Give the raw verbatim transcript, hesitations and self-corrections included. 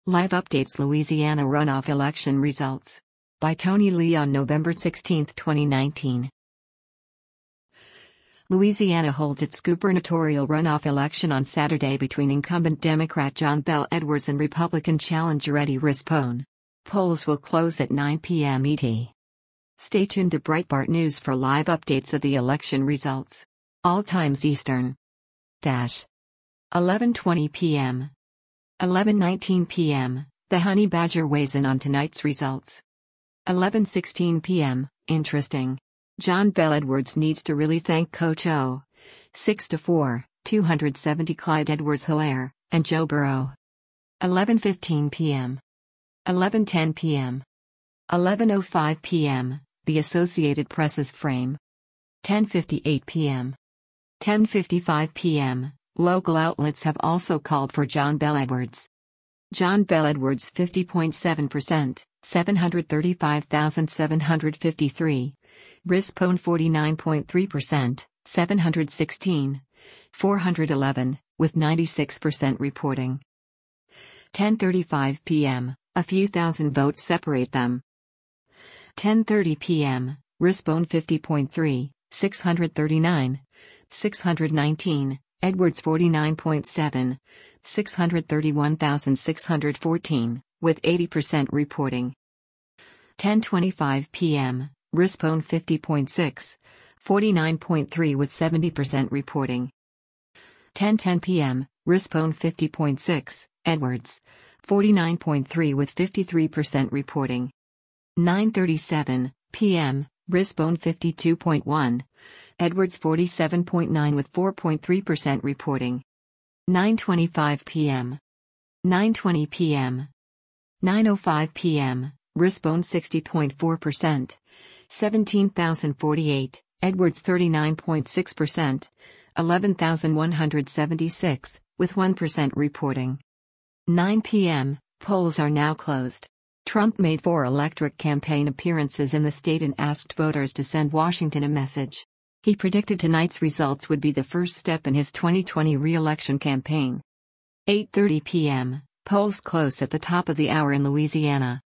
Live updates Louisiana runoff election results. By Tony Lee on November sixteenth, twenty nineteen. Louisiana holds its gubernatorial runoff election on Saturday between incumbent Democrat John Bel Edwards and Republican challenger Eddie Rispone. Polls will close at nine p m E T. Stay tuned to Breitbart News for live updates of the election results. All times Eastern. Dash. eleven twenty p m eleven nineteen p m The Honey Badger weighs in on tonight's results. eleven sixteen p m Interesting. John Bel Edwards needs to really thank Coach O. six to four, two seventy Clyde Edwards-Helaire, and Joe Burrow. eleven fifteen p m eleven ten p m eleven oh five p m The Associated Press's frame. ten fifty-eight p m ten fifty-five p m Local outlets have also called for John Bel Edwards. John Bel Edwards fifty point seven percent, seven hundred thirty-five thousand seven hundred fifty-three. Rispone forty-nine point three percent, seven hundred sixteen, four hundred eleven, with ninety-six percent reporting. ten thirty-five p m A few thousand votes separate them. ten thirty p m Rispone fifty point three, six hundred thirty-nine, six hundred nineteen. Edwards forty-nine point seven, six hundred thirty-one thousand six hundred fourteen, with eighty percent reporting. ten twenty-five p m Rispone fifty point six, forty-nine point three with seventy percent reporting. ten ten p m Rispone fifty point six, Edwards forty-nine point three with fifty-three percent reporting. nine thirty-seven p m Rispone fifty-two point one, Edwards forty-seven point nine with four point three percent reporting. nine twenty-five p m nine twenty p m nine oh five p m Rispone sixty point four percent, seventeen thousand forty-eight, Edwards thirty-nine point six percent, eleven thousand one hundred seventy-six, with one percent reporting. nine p m Polls are now closed. Trump made four electric campaign appearances in the state and asked voters to send Washington a message. He predicted tonight's results would be the first step in his twenty twenty re-election campaign. eight thirty p m Polls close at the top of the hour in Louisiana.